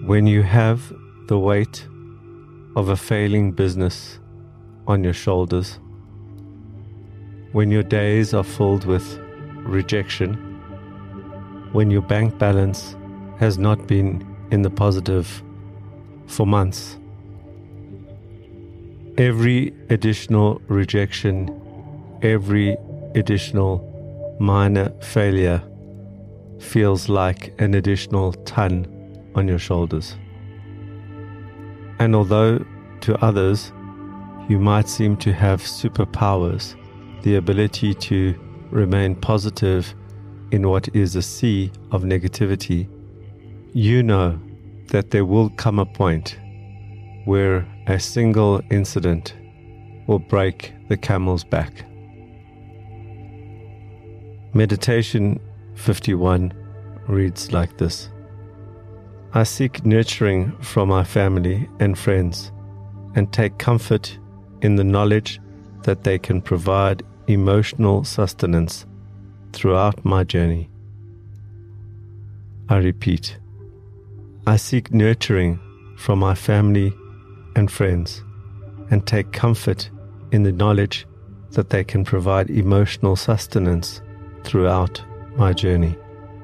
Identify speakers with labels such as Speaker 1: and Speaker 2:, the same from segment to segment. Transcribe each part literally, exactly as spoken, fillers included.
Speaker 1: When you have the weight of a failing business on your shoulders, when your days are filled with rejection, when your bank balance has not been in the positive for months, every additional rejection, every additional minor failure feels like an additional ton on your shoulders. And although to others you might seem to have superpowers, the ability to remain positive in what is a sea of negativity, you know that there will come a point where a single incident will break the camel's back. Meditation fifty-one reads like this: I seek nurturing from my family and friends and take comfort in the knowledge that they can provide emotional sustenance throughout my journey. I repeat, I seek nurturing from my family and friends and take comfort in the knowledge that they can provide emotional sustenance throughout my journey.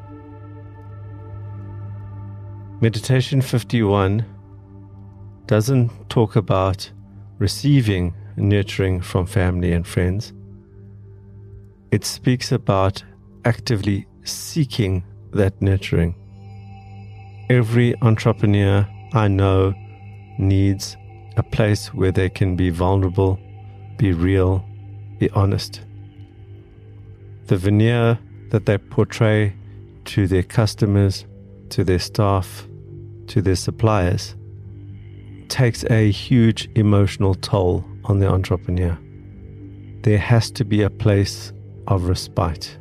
Speaker 1: Meditation fifty-one doesn't talk about receiving nurturing from family and friends. It speaks about actively seeking that nurturing. Every entrepreneur I know needs a place where they can be vulnerable, be real, be honest. The veneer that they portray to their customers, to their staff, to their suppliers, takes a huge emotional toll on the entrepreneur. There has to be a place of respite.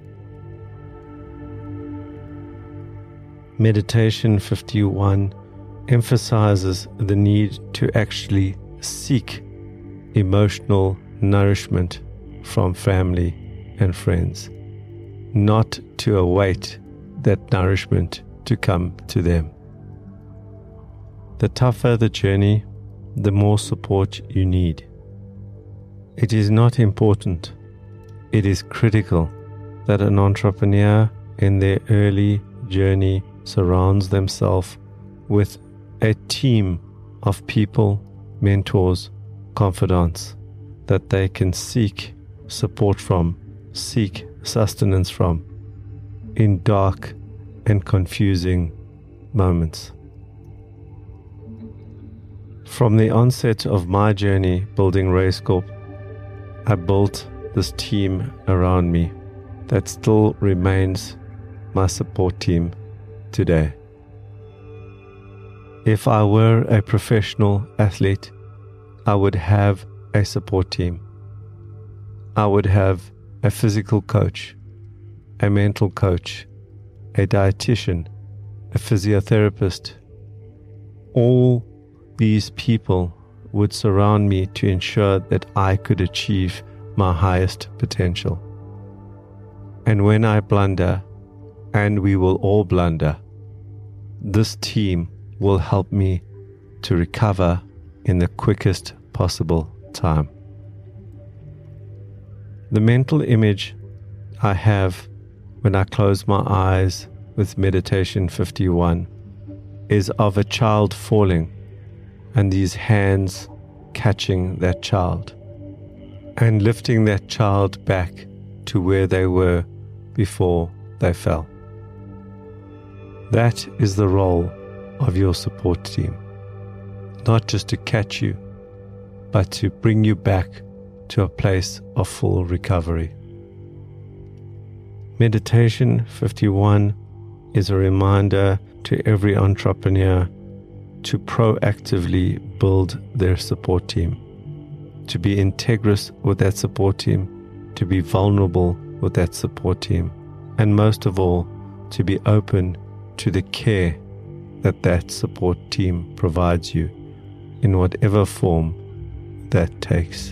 Speaker 1: Meditation fifty-one emphasizes the need to actually seek emotional nourishment from family and friends, not to await that nourishment to come to them. The tougher the journey, the more support you need. It is not important, it is critical that an entrepreneur in their early journey surrounds themselves with a team of people, mentors, confidants that they can seek support from, seek sustenance from in dark and confusing moments. From the onset of my journey building RaceCorp, I built this team around me that still remains my support team today. If I were a professional athlete, I would have a support team. I would have a physical coach, a mental coach, a dietitian, a physiotherapist. All these people would surround me to ensure that I could achieve my highest potential. And when I blunder, and we will all blunder, this team will help me to recover in the quickest possible time. The mental image I have when I close my eyes with Meditation fifty-one is of a child falling and these hands catching that child and lifting that child back to where they were before they fell. That is the role of your support team, not just to catch you, but to bring you back to a place of full recovery. Meditation fifty-one is a reminder to every entrepreneur to proactively build their support team, to be integrous with that support team, to be vulnerable with that support team, and most of all, to be open to the care that that support team provides you in whatever form that takes.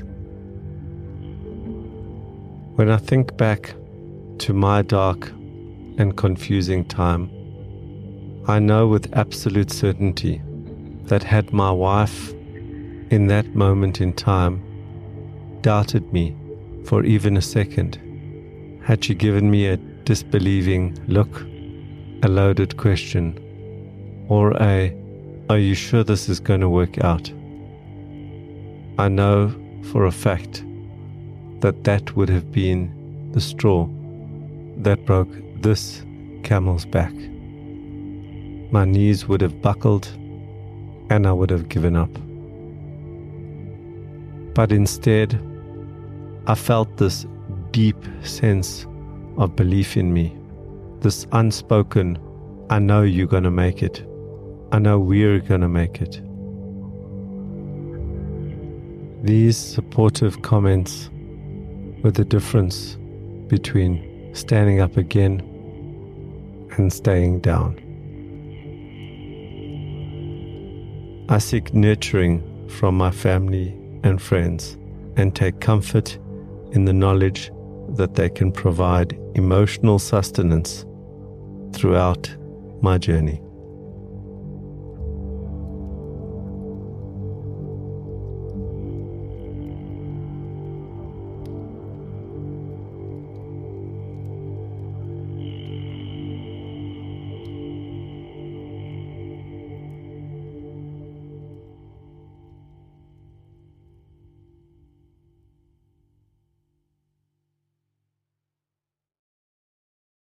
Speaker 1: When I think back to my dark and confusing time, I know with absolute certainty that had my wife in that moment in time doubted me for even a second, had she given me a disbelieving look, a loaded question, or a, "Are you sure this is going to work out?" I know for a fact that that would have been the straw that broke this camel's back. My knees would have buckled and I would have given up. But instead, I felt this deep sense of belief in me, this unspoken, "I know you're going to make it. I know we're going to make it." These supportive comments were the difference between standing up again and staying down. I seek nurturing from my family and friends and take comfort in the knowledge that they can provide emotional sustenance throughout my journey.